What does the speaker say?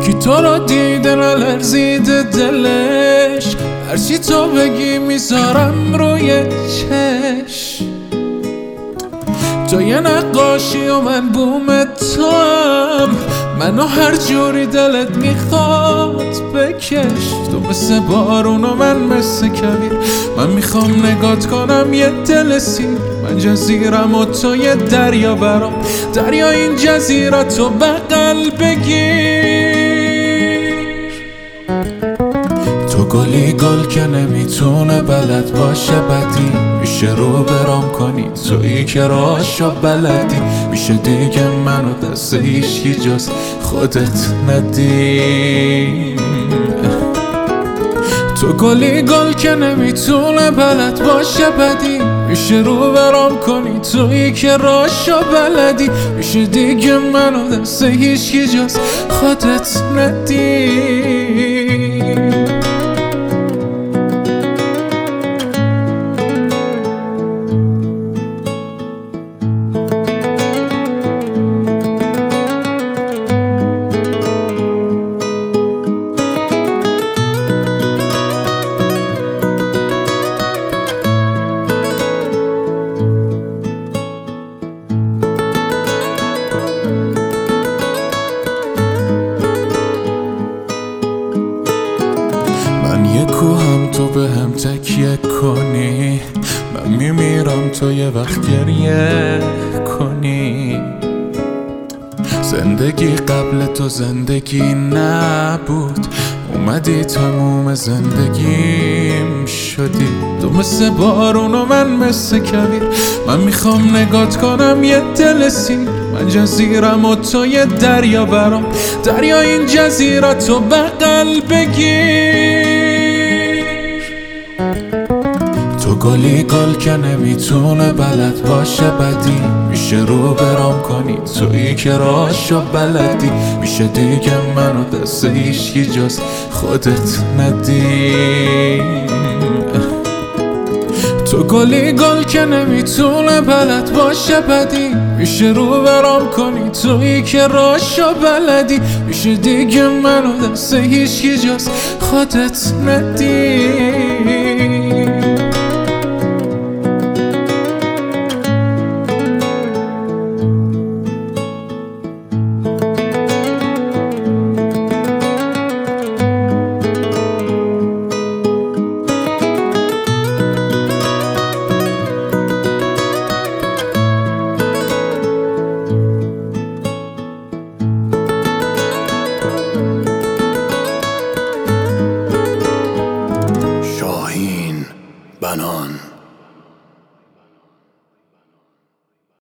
کی تو رو دیده نلرزیده دلش، هرچی تو بگی میذارم روی چش. تو یه نقاشی و من بوم تو هم، منو هر جوری دلت میخواد بکش. تو مثل بارون و من مثل کویر، من میخوام نگات کنم یه دل سیر. من جزیرم و تو یه دریا برام، دریا این جزیره تو بغل بگیر. تو گلی گل که نمیتونه بلد باشه بدی، میشه رو برام کنی تویی که راشو بلدی. میشه دیگه منو دست هیچکی جز خودت ندی. تو گلی گل که نمیتونه بلد باشه بدی، میشه رو برام کنی تویی که راشو بلدی. میشه دیگه منو دست هیچکی جز خودت ندی. من یه کوهم تو به هم تکیه کنی، من میمیرم تو یه وقت گریه کنی. زندگی قبل تو زندگی نبود، اومدی تموم زندگیم شدی. تو مثل بارون و من مثل کویر، من میخوام نگات کنم یه دل سیر. من جزیرم و تو یه دریا برام، دریا این جزیره تو بغل بگیر. تو گلی گل که نمیتونه بلد باشه بدی، میشه رو برام کنی تویی که راشو بلدی. میشه دیگه منو دست هیچکی جز خودت ندی. تو گلی گل که نمیتونه بلد باشه بدی، میشه رو برام کنی تویی که راشو بلدی. میشه دیگه منو دست هیچکی جز خودت ندی. شاهین بنان